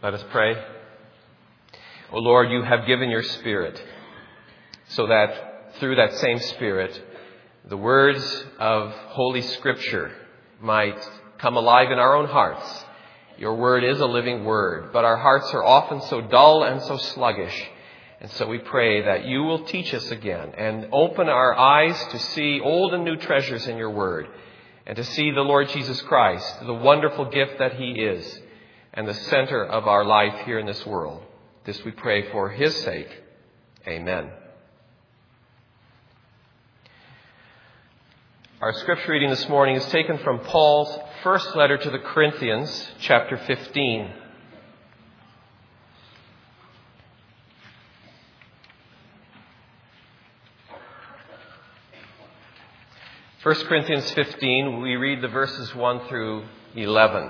Let us pray. O Lord, you have given your Spirit so that through that same Spirit, the words of Holy Scripture might come alive in our own hearts. Your word is a living word, but our hearts are often so dull and so sluggish. And so we pray that you will teach us again and open our eyes to see old and new treasures in your word and to see the Lord Jesus Christ, the wonderful gift that he is and the center of our life here in this world. This we pray for his sake. Amen. Our scripture reading this morning is taken from Paul's first letter to the Corinthians, chapter 15. First Corinthians 15, we read the verses 1 through 11.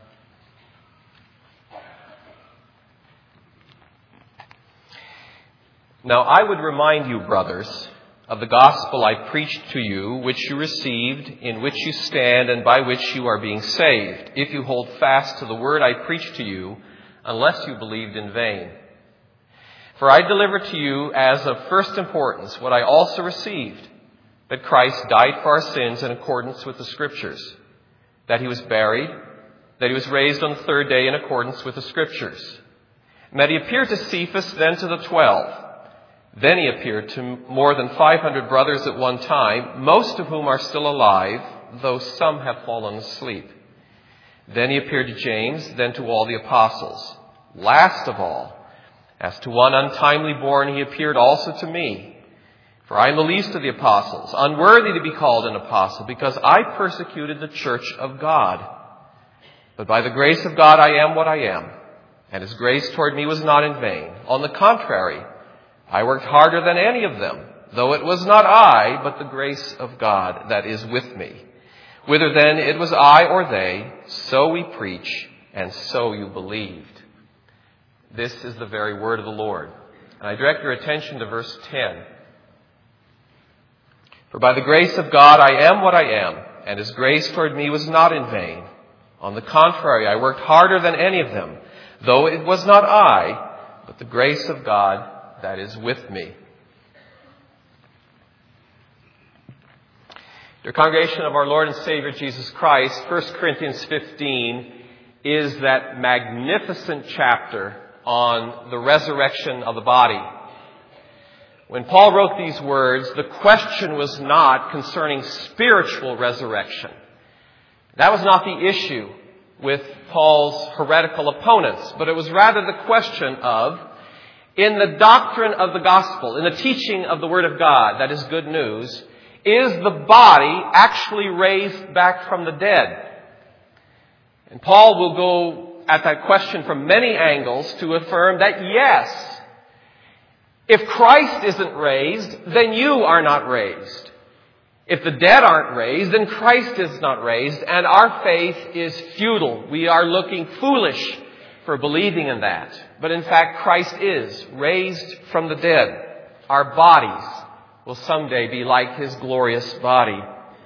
Now I would remind you, brothers, of the gospel I preached to you, which you received, in which you stand, and by which you are being saved, if you hold fast to the word I preached to you, unless you believed in vain. For I delivered to you as of first importance what I also received, that Christ died for our sins in accordance with the Scriptures, that he was buried, that he was raised on the third day in accordance with the Scriptures, and that he appeared to Cephas, then to the 12. Then he appeared to more than 500 brothers at one time, most of whom are still alive, though some have fallen asleep. Then he appeared to James, then to all the apostles. Last of all, as to one untimely born, he appeared also to me. For I am the least of the apostles, unworthy to be called an apostle, because I persecuted the church of God. But by the grace of God I am what I am, and his grace toward me was not in vain. On the contrary, I worked harder than any of them, though it was not I, but the grace of God that is with me. Whether then it was I or they, so we preach, and so you believed. This is the very word of the Lord. And I direct your attention to verse 10. For by the grace of God I am what I am, and his grace toward me was not in vain. On the contrary, I worked harder than any of them, though it was not I, but the grace of God that is with me. Dear congregation of our Lord and Savior Jesus Christ, 1 Corinthians 15 is that magnificent chapter on the resurrection of the body. When Paul wrote these words, the question was not concerning spiritual resurrection. That was not the issue with Paul's heretical opponents, but it was rather the question of, in the doctrine of the gospel, in the teaching of the Word of God, that is good news, is the body actually raised back from the dead? And Paul will go at that question from many angles to affirm that yes, if Christ isn't raised, then you are not raised. If the dead aren't raised, then Christ is not raised, and our faith is futile. We are looking foolish for believing in that. But in fact, Christ is raised from the dead. Our bodies will someday be like his glorious body.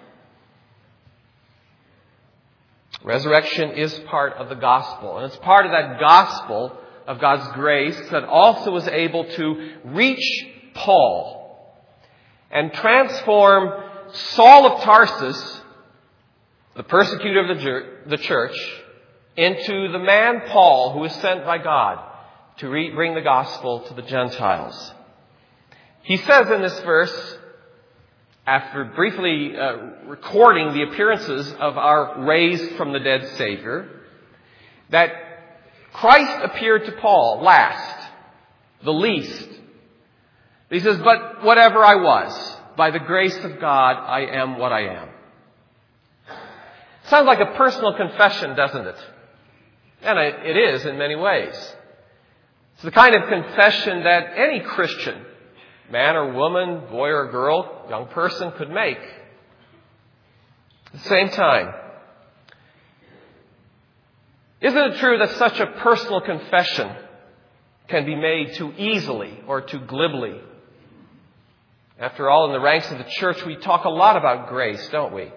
Resurrection is part of the gospel. And it's part of that gospel of God's grace that also was able to reach Paul and transform Saul of Tarsus, the persecutor of the church, into the man Paul, who was sent by God to bring the gospel to the Gentiles. He says in this verse, after briefly recording the appearances of our raised from the dead Savior, that Christ appeared to Paul last, the least. He says, but whatever I was, by the grace of God, I am what I am. Sounds like a personal confession, doesn't it? And it is in many ways. It's the kind of confession that any Christian, man or woman, boy or girl, young person could make. At the same time, isn't it true that such a personal confession can be made too easily or too glibly? After all, in the ranks of the church, we talk a lot about grace, don't we?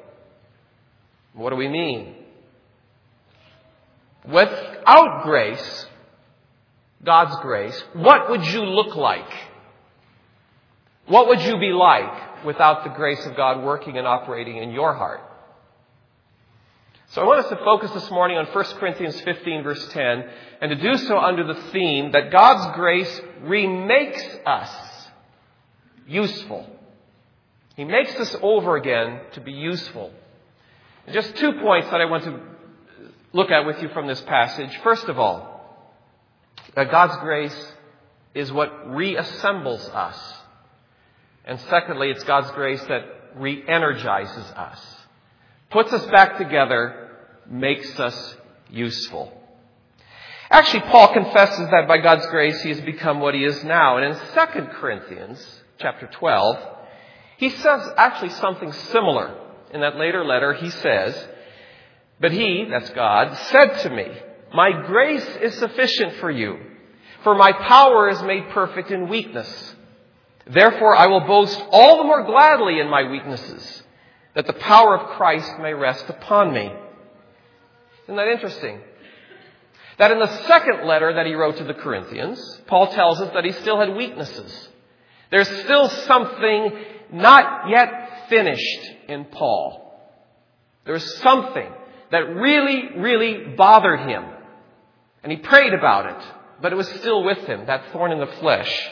What do we mean? Without grace, God's grace, what would you look like? What would you be like without the grace of God working and operating in your heart? So I want us to focus this morning on 1 Corinthians 15, verse 10, and to do so under the theme that God's grace remakes us useful. He makes us over again to be useful. And just 2 points that I want to look at with you from this passage. First of all, that God's grace is what reassembles us. And secondly, it's God's grace that re-energizes us. Puts us back together, makes us useful. Actually, Paul confesses that by God's grace he has become what he is now. And in 2 Corinthians chapter 12, he says actually something similar. In that later letter, he says, "But he," that's God, "said to me, 'My grace is sufficient for you, for my power is made perfect in weakness. Therefore, I will boast all the more gladly in my weaknesses, that the power of Christ may rest upon me.'" Isn't that interesting? That in the second letter that he wrote to the Corinthians, Paul tells us that he still had weaknesses. There's still something not yet finished in Paul. There's something that really, really bothered him. And he prayed about it, but it was still with him, that thorn in the flesh.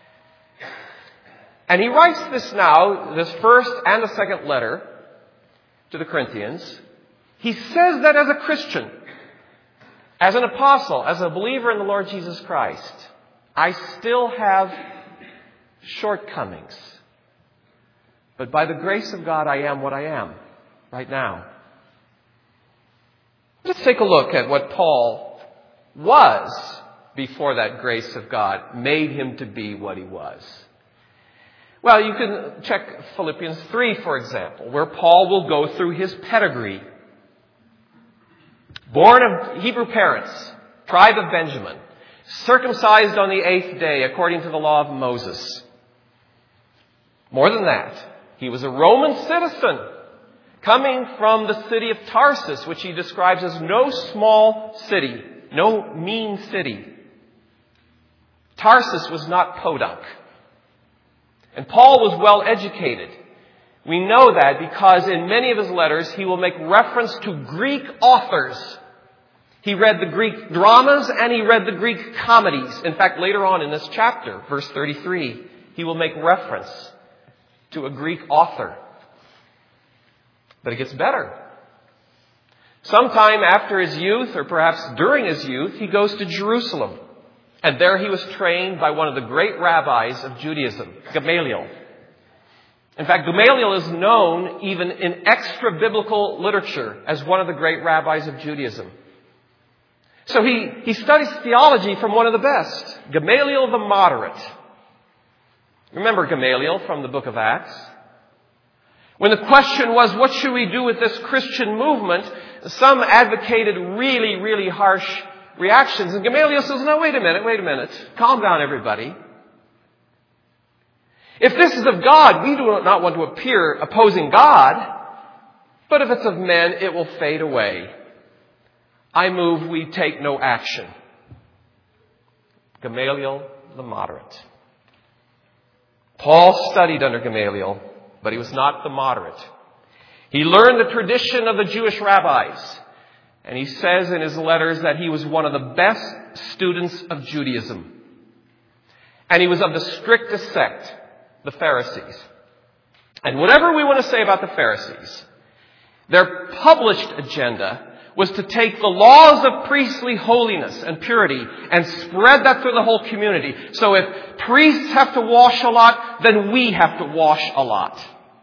And he writes this now, this first and the second letter to the Corinthians. He says that as a Christian, as an apostle, as a believer in the Lord Jesus Christ, I still have shortcomings. But by the grace of God, I am what I am right now. Let's take a look at what Paul was before that grace of God made him to be what he was. Well, you can check Philippians 3, for example, where Paul will go through his pedigree. Born of Hebrew parents, tribe of Benjamin, circumcised on the 8th day according to the law of Moses. More than that, he was a Roman citizen coming from the city of Tarsus, which he describes as no small city, no mean city. Tarsus was not Podunk. And Paul was well educated. We know that because in many of his letters he will make reference to Greek authors. He read the Greek dramas and he read the Greek comedies. In fact, later on in this chapter, verse 33, he will make reference to a Greek author. But it gets better. Sometime after his youth, or perhaps during his youth, he goes to Jerusalem. And there he was trained by one of the great rabbis of Judaism, Gamaliel. In fact, Gamaliel is known even in extra-biblical literature as one of the great rabbis of Judaism. So he studies theology from one of the best, Gamaliel the Moderate. Remember Gamaliel from the book of Acts? When the question was, what should we do with this Christian movement? Some advocated really, really harsh reactions. And Gamaliel says, no, wait a minute. Calm down, everybody. If this is of God, we do not want to appear opposing God. But if it's of men, it will fade away. I move we take no action. Gamaliel the Moderate. Paul studied under Gamaliel, but he was not the moderate. He learned the tradition of the Jewish rabbis. And he says in his letters that he was one of the best students of Judaism. And he was of the strictest sect, the Pharisees. And whatever we want to say about the Pharisees, their published agenda was to take the laws of priestly holiness and purity and spread that through the whole community. So if priests have to wash a lot, then we have to wash a lot.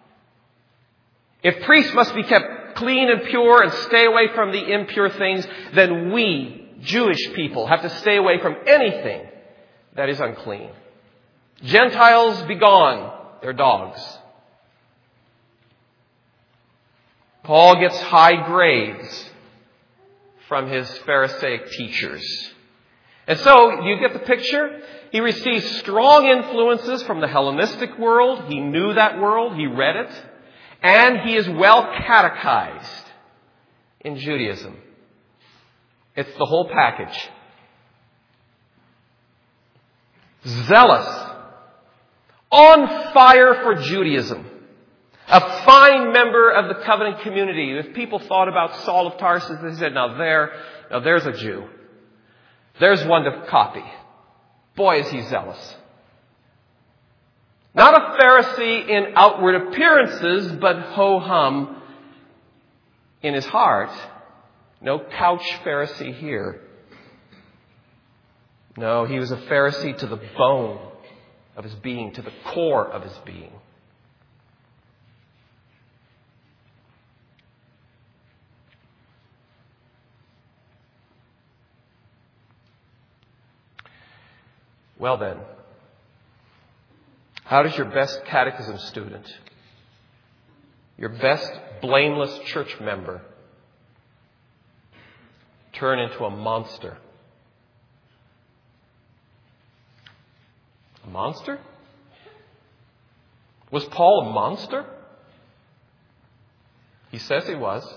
If priests must be kept clean and pure and stay away from the impure things, then we, Jewish people, have to stay away from anything that is unclean. Gentiles be gone, they're dogs. Paul gets high grades from his Pharisaic teachers. And so, you get the picture? He receives strong influences from the Hellenistic world. He knew that world. He read it. And he is well catechized in Judaism. It's the whole package. zealous, on fire for Judaism, a fine member of the covenant community. If people thought about Saul of Tarsus, they said, now there's a Jew. There's one to copy. Boy, is he zealous. Not a Pharisee in outward appearances, but ho-hum in his heart. No couch Pharisee here. No, he was a Pharisee to the bone of his being, to the core of his being. Well then, how does your best catechism student, your best blameless church member, turn into a monster? A monster? Was Paul a monster? He says he was.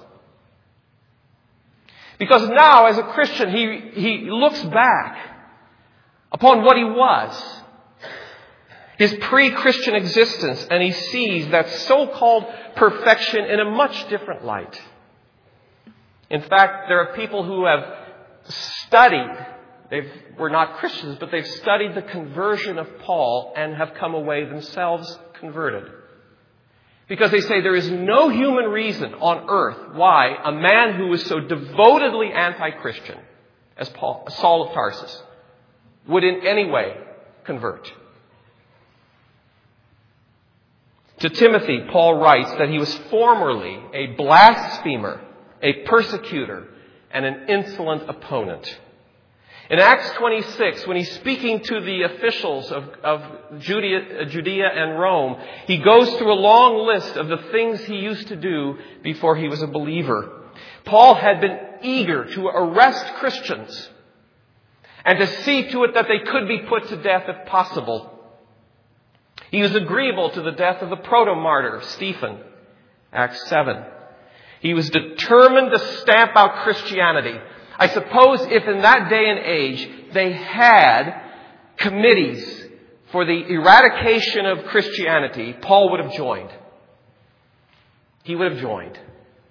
Because now, as a Christian, he looks back upon what he was, his pre-Christian existence, and he sees that so-called perfection in a much different light. In fact, there are people who have studied, were not Christians, but they've studied the conversion of Paul and have come away themselves converted. Because they say there is no human reason on earth why a man who is so devotedly anti-Christian as Saul of Tarsus would in any way convert. To Timothy, Paul writes that he was formerly a blasphemer, a persecutor, and an insolent opponent. In Acts 26, when he's speaking to the officials of Judea and Rome, he goes through a long list of the things he used to do before he was a believer. Paul had been eager to arrest Christians and to see to it that they could be put to death if possible. He was agreeable to the death of the proto-martyr, Stephen, Acts 7. He was determined to stamp out Christianity. I suppose if in that day and age they had committees for the eradication of Christianity, Paul would have joined. He would have joined.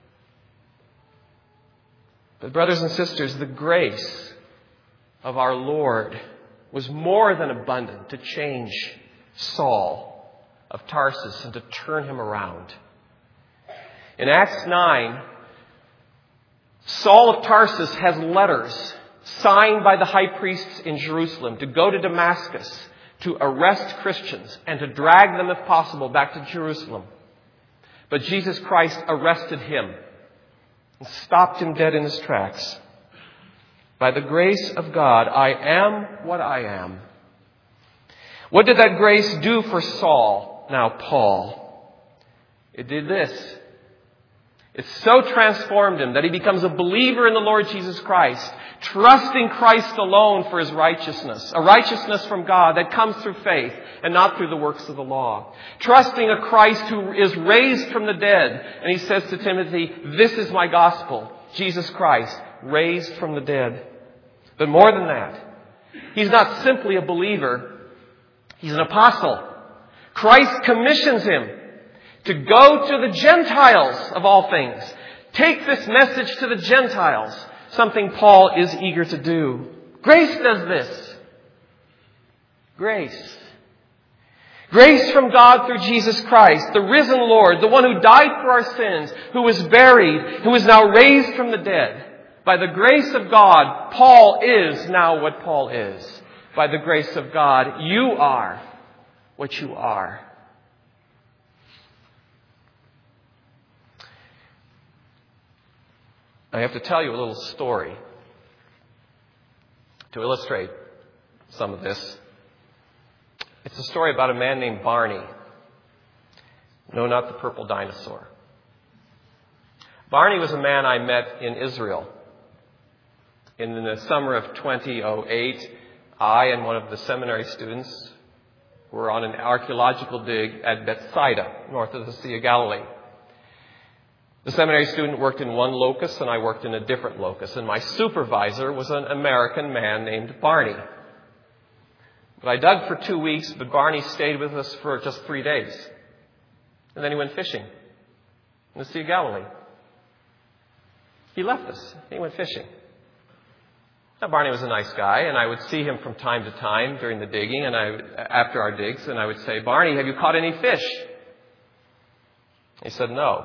But brothers and sisters, the grace of our Lord was more than abundant to change Saul of Tarsus and to turn him around. In Acts 9, Saul of Tarsus has letters signed by the high priests in Jerusalem to go to Damascus to arrest Christians and to drag them, if possible, back to Jerusalem. But Jesus Christ arrested him and stopped him dead in his tracks. By the grace of God, I am what I am. What did that grace do for Saul, now Paul? It did this. It so transformed him that he becomes a believer in the Lord Jesus Christ, trusting Christ alone for his righteousness, a righteousness from God that comes through faith and not through the works of the law. Trusting a Christ who is raised from the dead. And he says to Timothy, this is my gospel, Jesus Christ, raised from the dead. But more than that, he's not simply a believer, he's an apostle. Christ commissions him to go to the Gentiles of all things. Take this message to the Gentiles, something Paul is eager to do. Grace does this. Grace. Grace from God through Jesus Christ, the risen Lord, the one who died for our sins, who was buried, who is now raised from the dead. By the grace of God, Paul is now what Paul is. By the grace of God, you are what you are. I have to tell you a little story to illustrate some of this. It's a story about a man named Barney. No, not the purple dinosaur. Barney was a man I met in Israel. In the summer of 2008, I and one of the seminary students were on an archaeological dig at Bethsaida, north of the Sea of Galilee. The seminary student worked in one locus and I worked in a different locus. And my supervisor was an American man named Barney. But I dug for 2 weeks, but Barney stayed with us for just 3 days. And then he went fishing in the Sea of Galilee. He left us. He went fishing. Now, Barney was a nice guy, and I would see him from time to time during the digging, and after our digs, and I would say, "Barney, have you caught any fish?" He said, "No."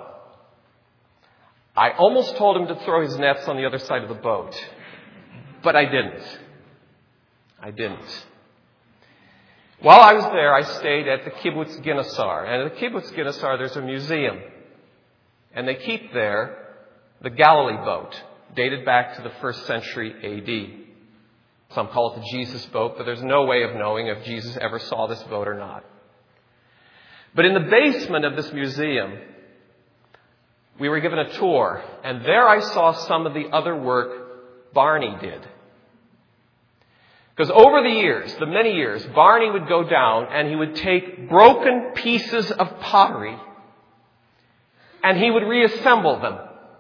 I almost told him to throw his nets on the other side of the boat, but I didn't. While I was there, I stayed at the Kibbutz Ginosar. And at the Kibbutz Ginosar, there's a museum. And they keep there the Galilee boat, dated back to the 1st century A.D. Some call it the Jesus boat, but there's no way of knowing if Jesus ever saw this boat or not. But in the basement of this museum, we were given a tour, and there I saw some of the other work Barney did. Because over the years, the many years, Barney would go down and he would take broken pieces of pottery and he would reassemble them.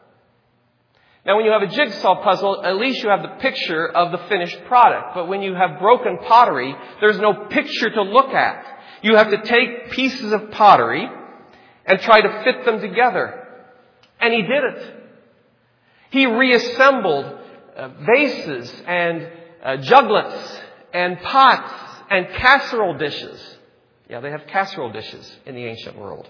Now, when you have a jigsaw puzzle, at least you have the picture of the finished product. But when you have broken pottery, there's no picture to look at. You have to take pieces of pottery and try to fit them together. And he did it. He reassembled vases and juglets and pots and casserole dishes. Yeah, they have casserole dishes in the ancient world.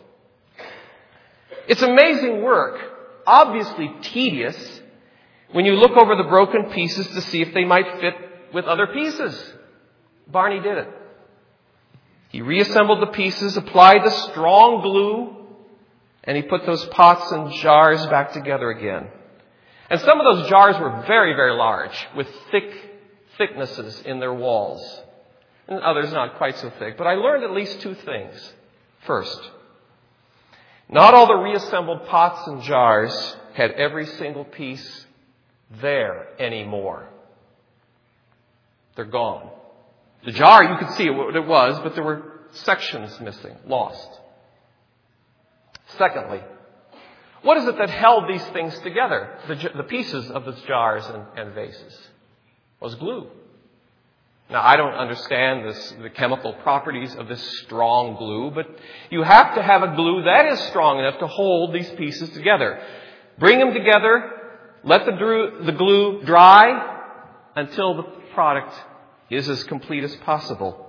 It's amazing work, obviously tedious, when you look over the broken pieces to see if they might fit with other pieces. Barney did it. He reassembled the pieces, applied the strong glue, and he put those pots and jars back together again. And some of those jars were very, very large, with thicknesses in their walls. And others not quite so thick. But I learned at least 2 things. First, not all the reassembled pots and jars had every single piece there anymore. They're gone. The jar, you could see what it was, but there were sections missing, lost. Secondly, what is it that held these things together, the pieces of the jars and vases? It was glue. Now, I don't understand the chemical properties of this strong glue, but you have to have a glue that is strong enough to hold these pieces together. Bring them together, let the glue dry until the product is as complete as possible.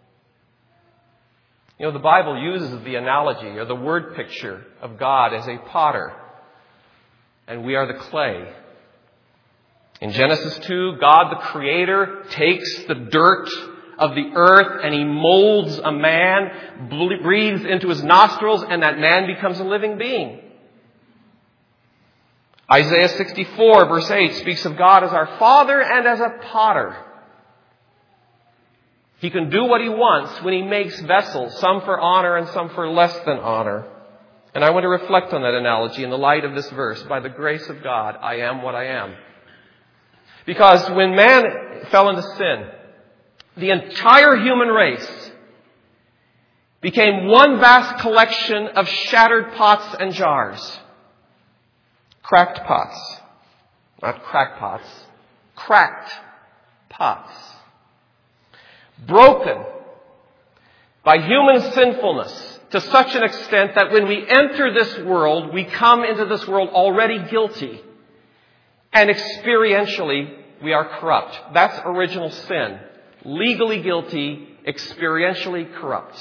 You know, the Bible uses the analogy or the word picture of God as a potter, and we are the clay. In Genesis 2, God the Creator takes the dirt of the earth and He molds a man, breathes into his nostrils, and that man becomes a living being. Isaiah 64, verse 8, speaks of God as our Father and as a potter. He can do what He wants when He makes vessels, some for honor and some for less than honor. And I want to reflect on that analogy in the light of this verse. By the grace of God, I am what I am. Because when man fell into sin, the entire human race became one vast collection of shattered pots and jars. Cracked pots. Not crackpots. Cracked pots. Broken by human sinfulness to such an extent that when we enter this world, we come into this world already guilty. And experientially, we are corrupt. That's original sin. Legally guilty, experientially corrupt.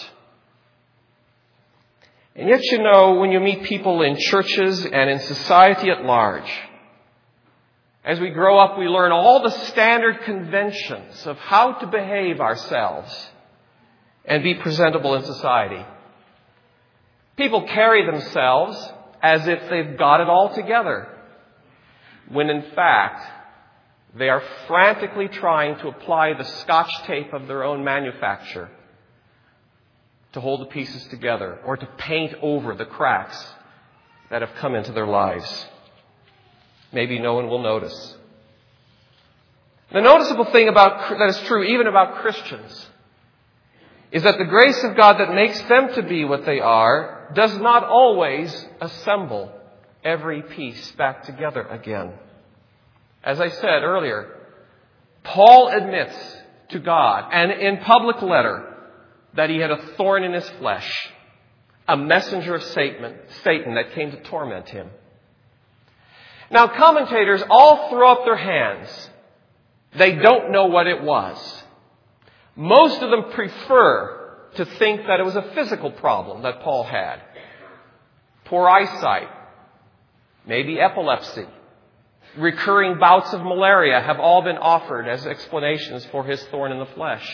And yet, you know, when you meet people in churches and in society at large, as we grow up, we learn all the standard conventions of how to behave ourselves and be presentable in society. People carry themselves as if they've got it all together, when in fact, they are frantically trying to apply the scotch tape of their own manufacture to hold the pieces together or to paint over the cracks that have come into their lives. Maybe no one will notice. The noticeable thing that is true even about Christians is that the grace of God that makes them to be what they are does not always assemble every piece back together again. As I said earlier, Paul admits to God and in public letter that he had a thorn in his flesh, a messenger of Satan that came to torment him. Now, commentators all throw up their hands. They don't know what it was. Most of them prefer to think that it was a physical problem that Paul had. Poor eyesight, maybe epilepsy, recurring bouts of malaria have all been offered as explanations for his thorn in the flesh.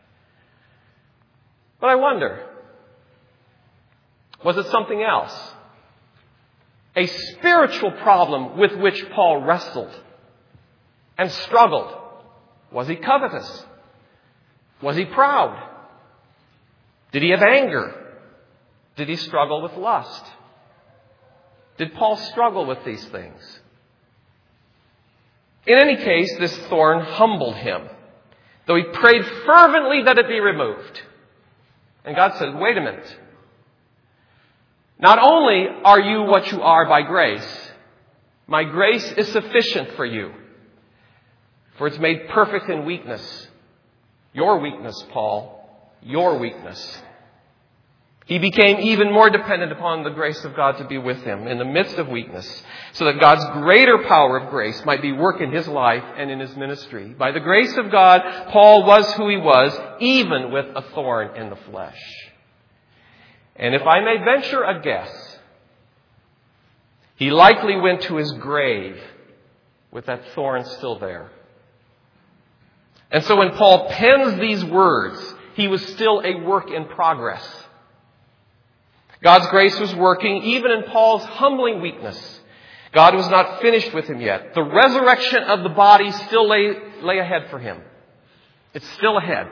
But I wonder, was it something else? A spiritual problem with which Paul wrestled and struggled. Was he covetous? Was he proud? Did he have anger? Did he struggle with lust? Did Paul struggle with these things? In any case, this thorn humbled him, though he prayed fervently that it be removed. And God said, wait a minute. Not only are you what you are by grace, my grace is sufficient for you, for it's made perfect in weakness. Your weakness, Paul, your weakness. He became even more dependent upon the grace of God to be with him in the midst of weakness, so that God's greater power of grace might be work in his life and in his ministry. By the grace of God, Paul was who he was, even with a thorn in the flesh. And if I may venture a guess, he likely went to his grave with that thorn still there. And so when Paul pens these words, he was still a work in progress. God's grace was working even in Paul's humbling weakness. God was not finished with him yet. The resurrection of the body still lay ahead for him. It's still ahead.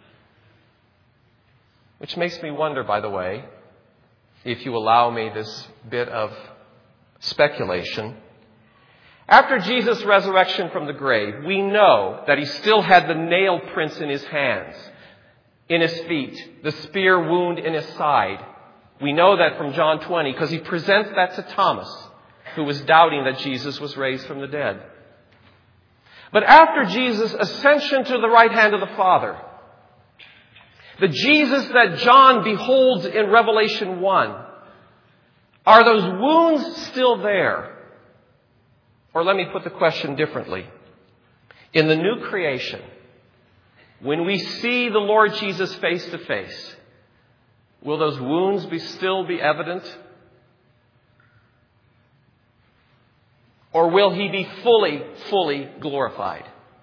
Which makes me wonder, by the way, if you allow me this bit of speculation. After Jesus' resurrection from the grave, we know that he still had the nail prints in his hands, in his feet, the spear wound in his side. We know that from John 20 because he presents that to Thomas, who was doubting that Jesus was raised from the dead. But after Jesus' ascension to the right hand of the Father, the Jesus that John beholds in Revelation 1, are those wounds still there? Or let me put the question differently. In the new creation, when we see the Lord Jesus face to face, will those wounds still be evident? Or will he be fully glorified?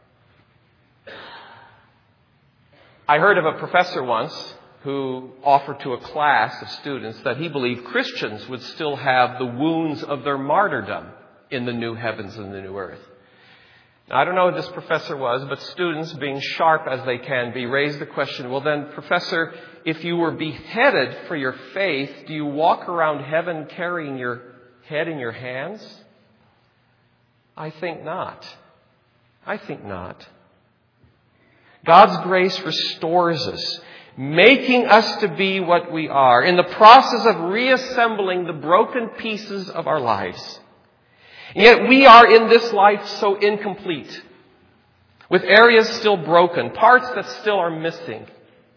I heard of a professor once who offered to a class of students that he believed Christians would still have the wounds of their martyrdom in the new heavens and the new earth. Now, I don't know who this professor was, but students, being sharp as they can be, raised the question, well then, Professor, if you were beheaded for your faith, do you walk around heaven carrying your head in your hands? I think not. I think not. God's grace restores us, making us to be what we are, in the process of reassembling the broken pieces of our lives. And yet we are in this life so incomplete, with areas still broken, parts that still are missing.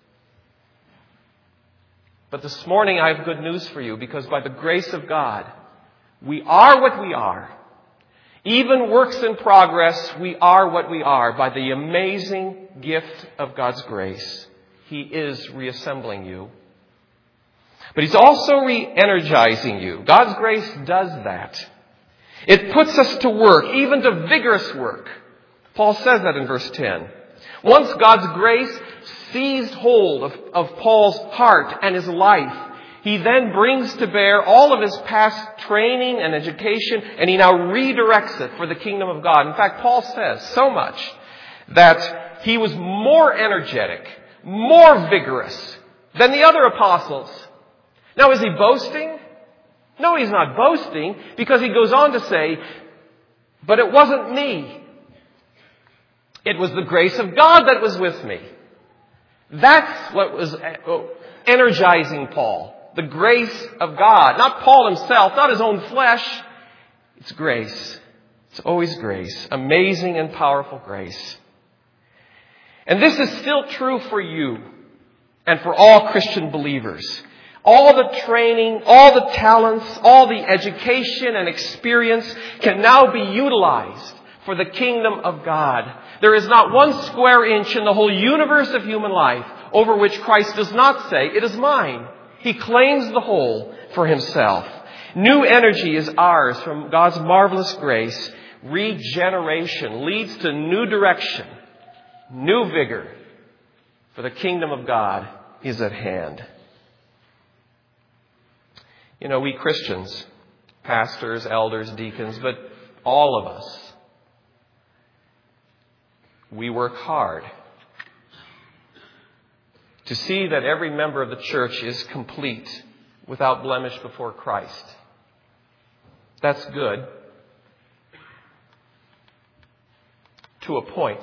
But this morning I have good news for you, because by the grace of God, we are what we are. Even works in progress, we are what we are by the amazing gift of God's grace. He is reassembling you. But He's also re-energizing you. God's grace does that. It puts us to work, even to vigorous work. Paul says that in verse 10. Once God's grace seized hold of Paul's heart and his life, he then brings to bear all of his past training and education, and he now redirects it for the kingdom of God. In fact, Paul says so much that he was more energetic, more vigorous than the other apostles. Now, is he boasting? No, he's not boasting, because he goes on to say, but it wasn't me. It was the grace of God that was with me. That's what was energizing Paul. The grace of God. Not Paul himself, not his own flesh. It's grace. It's always grace. Amazing and powerful grace. And this is still true for you and for all Christian believers. All the training, all the talents, all the education and experience can now be utilized for the kingdom of God. There is not one square inch in the whole universe of human life over which Christ does not say, "It is mine." He claims the whole for himself. New energy is ours from God's marvelous grace. Regeneration leads to new direction, new vigor, for the kingdom of God is at hand. You know, we Christians, pastors, elders, deacons, but all of us, we work hard to see that every member of the church is complete, without blemish before Christ. That's good. To a point.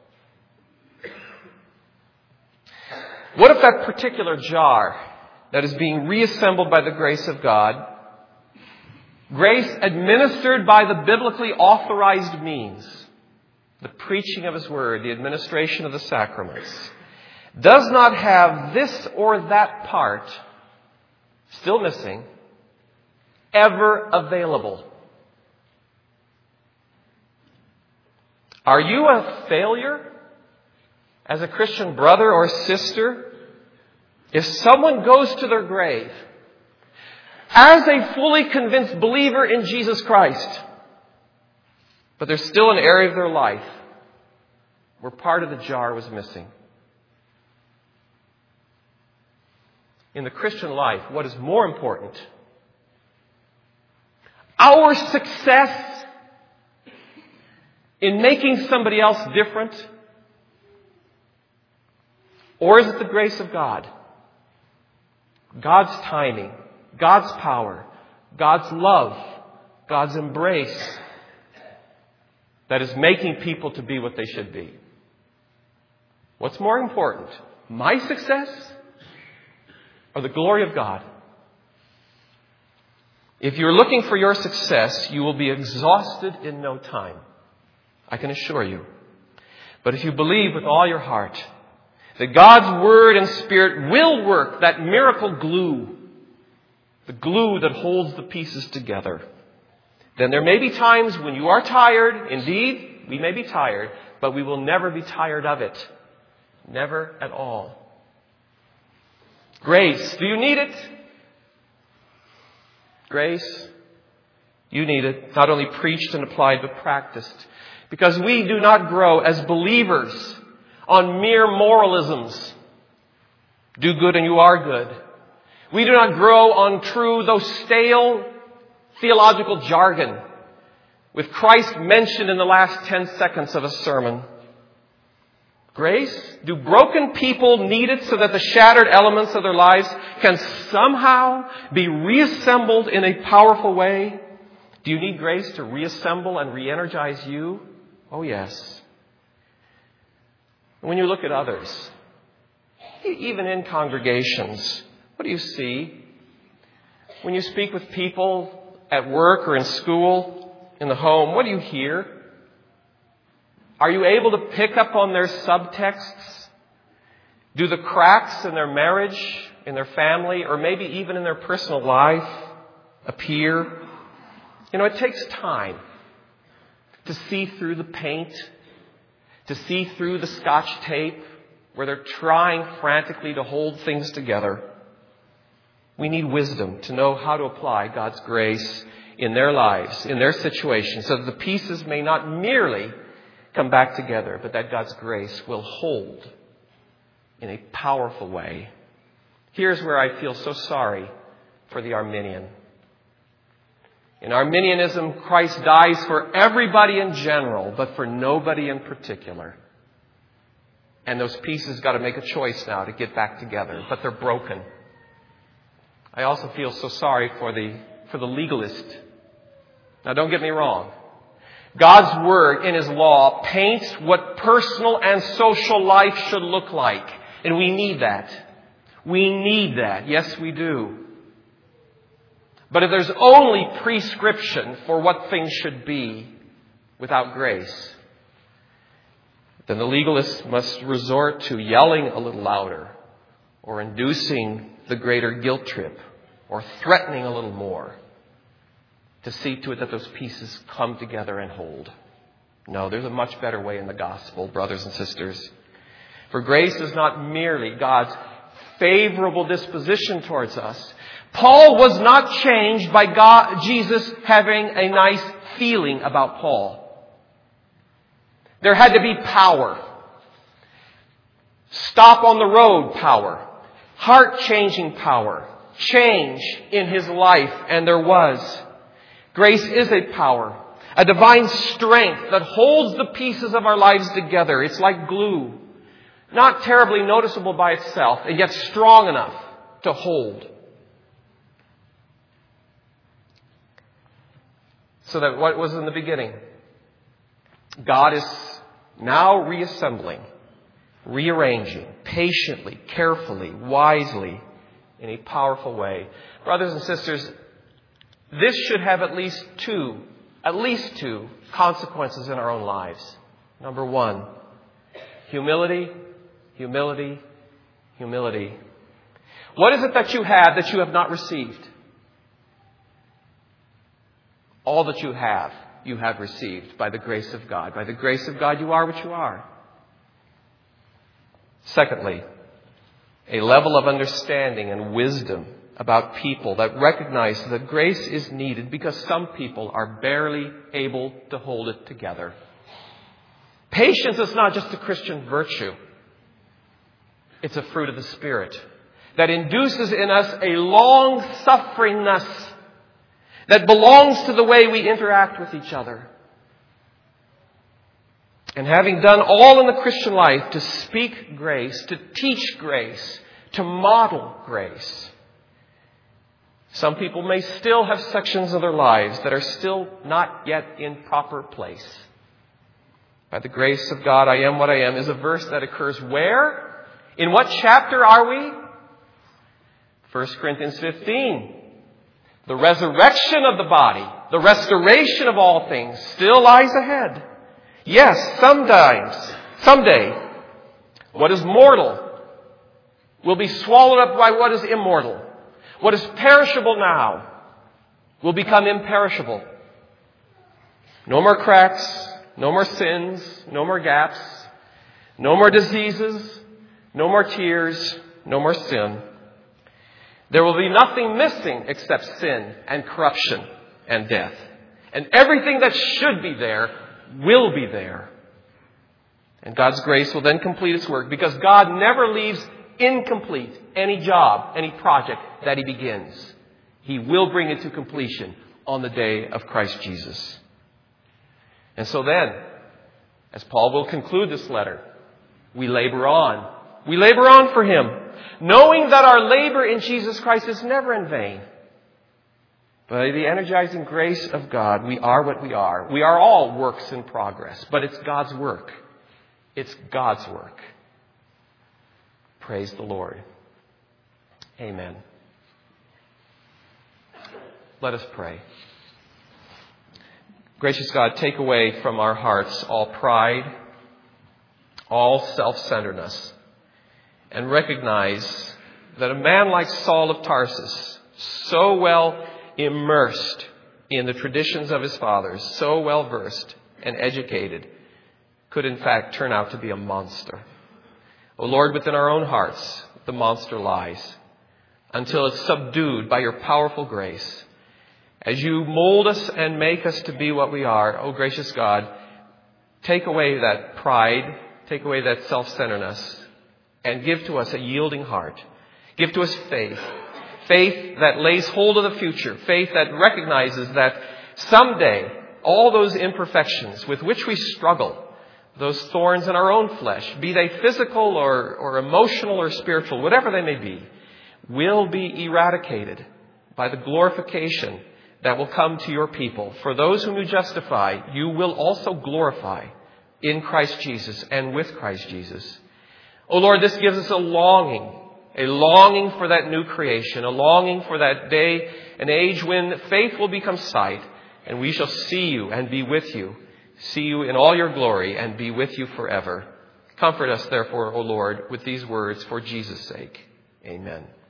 What if that particular jar that is being reassembled by the grace of God, grace administered by the biblically authorized means, the preaching of His Word, the administration of the sacraments, does not have this or that part, still missing, ever available? Are you a failure as a Christian brother or sister if someone goes to their grave as a fully convinced believer in Jesus Christ, but there's still an area of their life where part of the jar was missing? In the Christian life, what is more important? Our success in making somebody else different? Or is it the grace of God? God's timing, God's power, God's love, God's embrace that is making people to be what they should be. What's more important? My success or the glory of God? If you're looking for your success, you will be exhausted in no time. I can assure you. But if you believe with all your heart that God's Word and Spirit will work that miracle glue, the glue that holds the pieces together, then there may be times when you are tired. Indeed, we may be tired, but we will never be tired of it. Never at all. Grace. Do you need it? Grace. You need it. Not only preached and applied, but practiced. Because we do not grow as believers on mere moralisms. Do good and you are good. We do not grow on true, though stale, theological jargon with Christ mentioned in the last 10 seconds of a sermon. Grace? Do broken people need it so that the shattered elements of their lives can somehow be reassembled in a powerful way? Do you need grace to reassemble and re-energize you? Oh, yes. When you look at others, even in congregations, what do you see? When you speak with people at work or in school, in the home, what do you hear? Are you able to pick up on their subtexts? Do the cracks in their marriage, in their family, or maybe even in their personal life appear? You know, it takes time to see through the paint, to see through the Scotch tape where they're trying frantically to hold things together. We need wisdom to know how to apply God's grace in their lives, in their situations, so that the pieces may not merely come back together, but that God's grace will hold in a powerful way. Here's where I feel so sorry for the Arminian. In Arminianism, Christ dies for everybody in general, but for nobody in particular. And those pieces got to make a choice now to get back together, but they're broken. I also feel so sorry for the legalist. Now, don't get me wrong. God's Word in His law paints what personal and social life should look like. And we need that. We need that. Yes, we do. But if there's only prescription for what things should be without grace, then the legalist must resort to yelling a little louder, or inducing the greater guilt trip, or threatening a little more to see to it that those pieces come together and hold. No, there's a much better way in the gospel, brothers and sisters. For grace is not merely God's favorable disposition towards us. Paul was not changed by Jesus having a nice feeling about Paul. There had to be power. Stop on the road power. Heart-changing power. Change in his life. And there was. Grace is a power. A divine strength that holds the pieces of our lives together. It's like glue. Not terribly noticeable by itself, and yet strong enough to hold. So that what was in the beginning, God is now reassembling, rearranging, patiently, carefully, wisely, in a powerful way. Brothers and sisters, this should have at least two consequences in our own lives. Number one, humility, humility, humility. What is it that you have not received? All that you have received by the grace of God. By the grace of God, you are what you are. Secondly, a level of understanding and wisdom about people that recognize that grace is needed because some people are barely able to hold it together. Patience is not just a Christian virtue. It's a fruit of the Spirit that induces in us a long-sufferingness that belongs to the way we interact with each other. And having done all in the Christian life to speak grace, to teach grace, to model grace, some people may still have sections of their lives that are still not yet in proper place. By the grace of God, I am what I am is a verse that occurs where? In what chapter are we? 1 Corinthians 15. The resurrection of the body, the restoration of all things still lies ahead. Yes, someday, what is mortal will be swallowed up by what is immortal. What is perishable now will become imperishable. No more cracks, no more sins, no more gaps, no more diseases, no more tears, no more sin. There will be nothing missing except sin and corruption and death. And everything that should be there will be there. And God's grace will then complete its work because God never leaves incomplete any job, any project that He begins. He will bring it to completion on the day of Christ Jesus. And so then, as Paul will conclude this letter, we labor on. We labor on for Him, knowing that our labor in Jesus Christ is never in vain. By the energizing grace of God, we are what we are. We are all works in progress, but it's God's work. It's God's work. Praise the Lord. Amen. Let us pray. Gracious God, take away from our hearts all pride, all self-centeredness, and recognize that a man like Saul of Tarsus, so well immersed in the traditions of his fathers, so well versed and educated, could in fact turn out to be a monster. O Lord, within our own hearts, the monster lies until it's subdued by your powerful grace. As you mold us and make us to be what we are, O gracious God, take away that pride, take away that self-centeredness, and give to us a yielding heart. Give to us faith. Faith that lays hold of the future. Faith that recognizes that someday all those imperfections with which we struggle, those thorns in our own flesh, be they physical or emotional or spiritual, whatever they may be, will be eradicated by the glorification that will come to your people. For those whom you justify, you will also glorify in Christ Jesus and with Christ Jesus. O Lord, this gives us a longing for that new creation, a longing for that day, an age when faith will become sight, and we shall see you and be with you, see you in all your glory and be with you forever. Comfort us, therefore, O Lord, with these words for Jesus' sake. Amen.